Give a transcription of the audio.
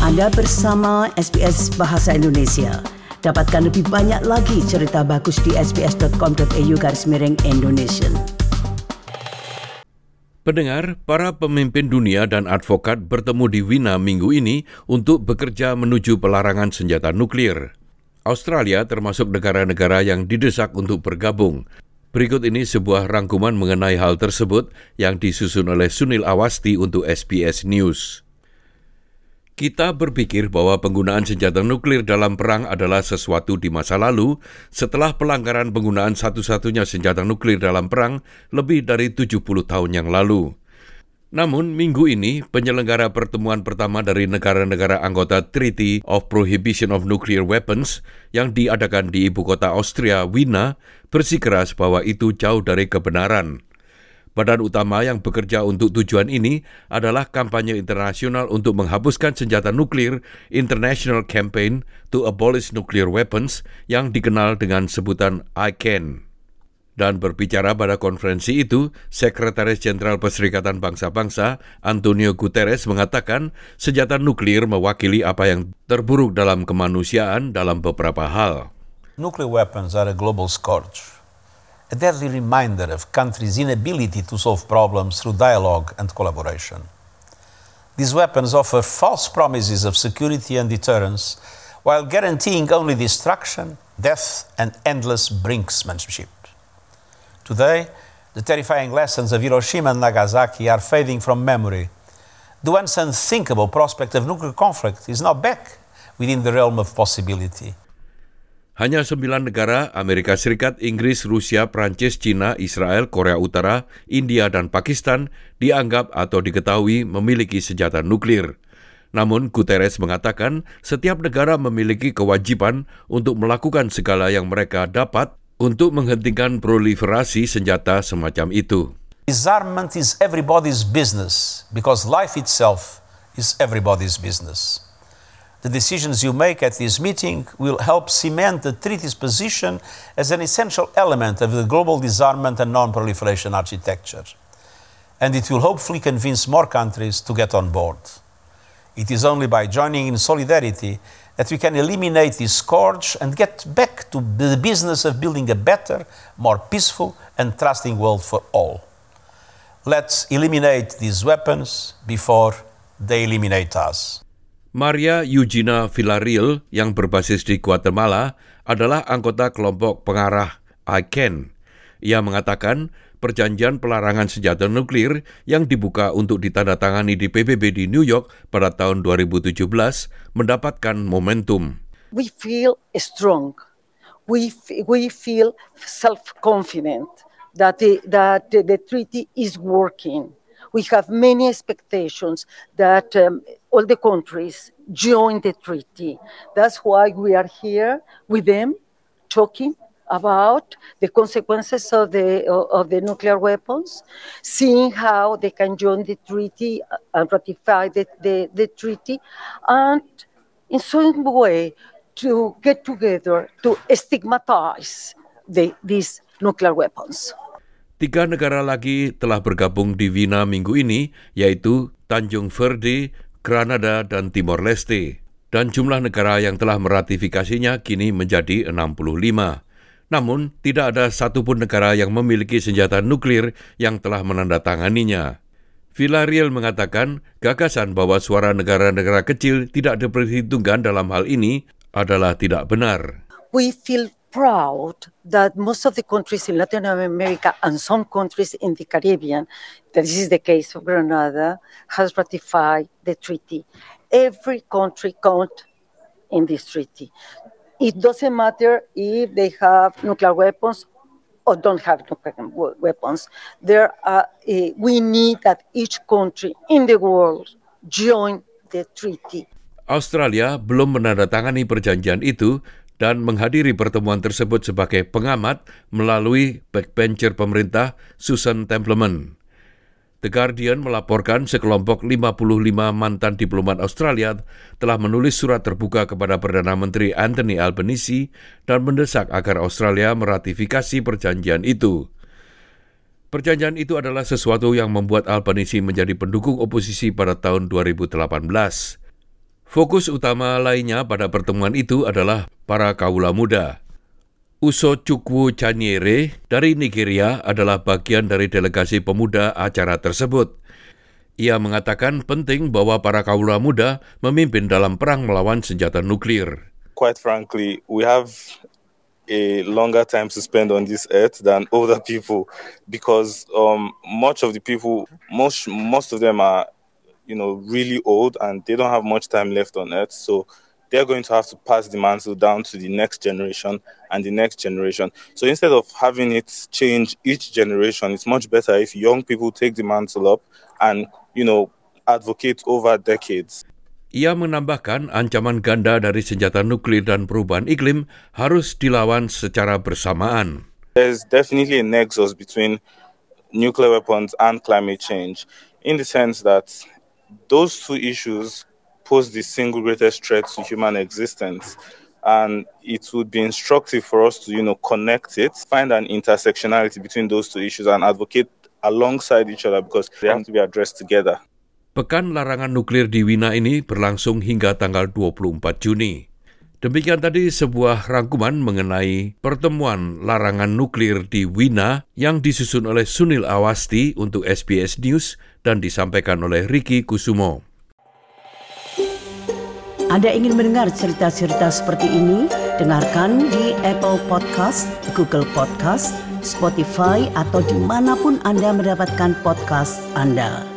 Anda bersama SBS Bahasa Indonesia. Dapatkan lebih banyak lagi cerita bagus di sbs.com.au/Indonesian. Pendengar, para pemimpin dunia dan advokat bertemu di Wina minggu ini untuk bekerja menuju pelarangan senjata nuklir. Australia termasuk negara-negara yang didesak untuk bergabung. Berikut ini sebuah rangkuman mengenai hal tersebut yang disusun oleh Sunil Awasti untuk SBS News. Kita berpikir bahwa penggunaan senjata nuklir dalam perang adalah sesuatu di masa lalu setelah pelanggaran penggunaan satu-satunya senjata nuklir dalam perang lebih dari 70 tahun yang lalu. Namun, minggu ini, penyelenggara pertemuan pertama dari negara-negara anggota Treaty of Prohibition of Nuclear Weapons yang diadakan di ibu kota Austria, Wina, bersikeras bahwa itu jauh dari kebenaran. Badan utama yang bekerja untuk tujuan ini adalah kampanye internasional untuk menghapuskan senjata nuklir International Campaign to Abolish Nuclear Weapons yang dikenal dengan sebutan ICAN. Dan berbicara pada konferensi itu, Sekretaris Jenderal Perserikatan Bangsa-Bangsa Antonio Guterres mengatakan senjata nuklir mewakili apa yang terburuk dalam kemanusiaan dalam beberapa hal. Nuclear weapons are a global scourge. A deadly reminder of countries' inability to solve problems through dialogue and collaboration. These weapons offer false promises of security and deterrence, while guaranteeing only destruction, death, and endless brinksmanship. Today, the terrifying lessons of Hiroshima and Nagasaki are fading from memory. The once unthinkable prospect of nuclear conflict is now back within the realm of possibility. Hanya 9 negara, Amerika Serikat, Inggris, Rusia, Prancis, China, Israel, Korea Utara, India, dan Pakistan dianggap atau diketahui memiliki senjata nuklir. Namun, Guterres mengatakan setiap negara memiliki kewajiban untuk melakukan segala yang mereka dapat untuk menghentikan proliferasi senjata semacam itu. Disarmament is everybody's business because life itself is everybody's business. The decisions you make at this meeting will help cement the treaty's position as an essential element of the global disarmament and non-proliferation architecture. And it will hopefully convince more countries to get on board. It is only by joining in solidarity that we can eliminate this scourge and get back to the business of building a better, more peaceful and trusting world for all. Let's eliminate these weapons before they eliminate us. Maria Eugenia Villarreal yang berbasis di Guatemala adalah anggota kelompok pengarah ICAN. Ia mengatakan perjanjian pelarangan senjata nuklir yang dibuka untuk ditandatangani di PBB di New York pada tahun 2017 mendapatkan momentum. We feel strong. We feel self-confident that the treaty is working. We have many expectations that all the countries join the treaty. That's why we are here with them talking about the consequences of the nuclear weapons, seeing how they can join the treaty and ratify the treaty, and in some way to get together to stigmatize these nuclear weapons. 3 negara lagi telah bergabung di Wina minggu ini, yaitu Tanjung Verde, Granada, dan Timor Leste. Dan jumlah negara yang telah meratifikasinya kini menjadi 65. Namun, tidak ada satupun negara yang memiliki senjata nuklir yang telah menandatanganinya. Villarreal mengatakan gagasan bahwa suara negara-negara kecil tidak diperhitungkan dalam hal ini adalah tidak benar. We feel proud that most of the countries in Latin America and some countries in the Caribbean, this is the case of Grenada, has ratified the treaty. Every country counts in this treaty. It doesn't matter if they have nuclear weapons or don't have nuclear weapons. We need that each country in the world join the treaty. Australia belum menandatangani perjanjian itu dan menghadiri pertemuan tersebut sebagai pengamat melalui backbencher pemerintah Susan Templeman. The Guardian melaporkan sekelompok 55 mantan diplomat Australia telah menulis surat terbuka kepada Perdana Menteri Anthony Albanese dan mendesak agar Australia meratifikasi perjanjian itu. Perjanjian itu adalah sesuatu yang membuat Albanese menjadi pendukung oposisi pada tahun 2018. Fokus utama lainnya pada pertemuan itu adalah para kaula muda. Usochukwu Chanyere dari Nigeria adalah bagian dari delegasi pemuda acara tersebut. Ia mengatakan penting bahwa para kaula muda memimpin dalam perang melawan senjata nuklir. Quite frankly, we have a longer time to spend on this earth than older people because much of the people, most of them are really old and they don't have much time left on earth. So they're going to have to pass the mantle down to the next generation and the next generation. So instead of having it change each generation, it's much better if young people take the mantle up and, advocate over decades. Ia menambahkan ancaman ganda dari senjata nuklir dan perubahan iklim harus dilawan secara bersamaan. There's definitely a nexus between nuclear weapons and climate change in the sense that those two issues pose the single greatest threat to human existence. And it would be instructive for us to, connect it, find an intersectionality between those two issues and advocate alongside each other because they have to be addressed together. Pekan larangan nuklir di Wina ini berlangsung hingga tanggal 24 Juni. Demikian tadi sebuah rangkuman mengenai pertemuan larangan nuklir di Wina yang disusun oleh Sunil Awasti untuk SBS News dan disampaikan oleh Ricky Kusumo. Anda ingin mendengar cerita-cerita seperti ini? Dengarkan di Apple Podcast, Google Podcast, Spotify atau dimanapun Anda mendapatkan podcast Anda.